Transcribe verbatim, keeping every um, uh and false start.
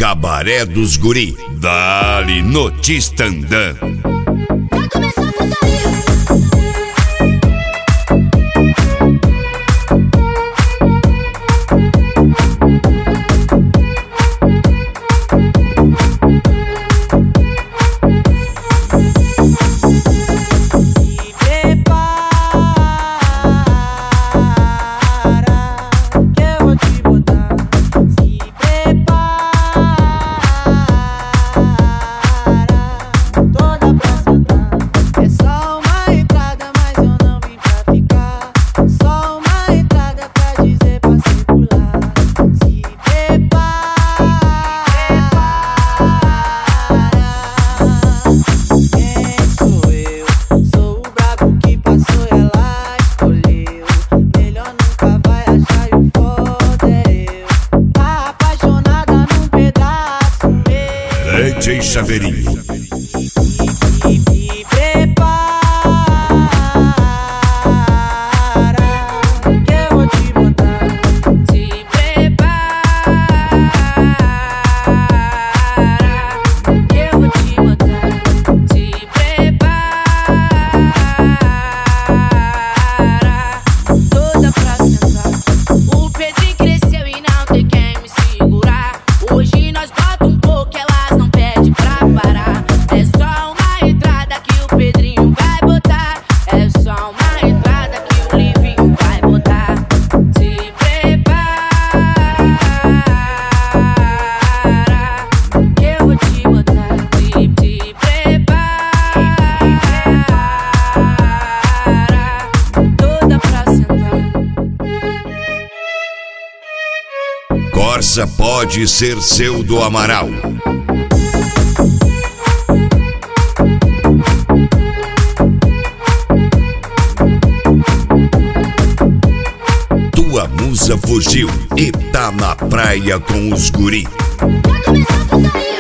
Cabaré dos Guri, dali no Tistandã. Vai começar a putaria. D J Chaveirinho. Se prepara, que eu vou te botar. Se prepara, que eu vou te botar. Se prepara, toda pra sentar. O Pedrinho cresceu e não tem quem me segurar. Hoje nós bota um pouco, elas não pedem pra parar. É só uma entrada que o Pedrinho vai botar. É só uma entrada que o Livinho vai botar. Se prepara, que eu vou te botar. Se, se prepara, toda pra sentar. Corsa pode ser seu do Amaral. Tua musa fugiu e tá na praia com os guri. Vai começar a putaria.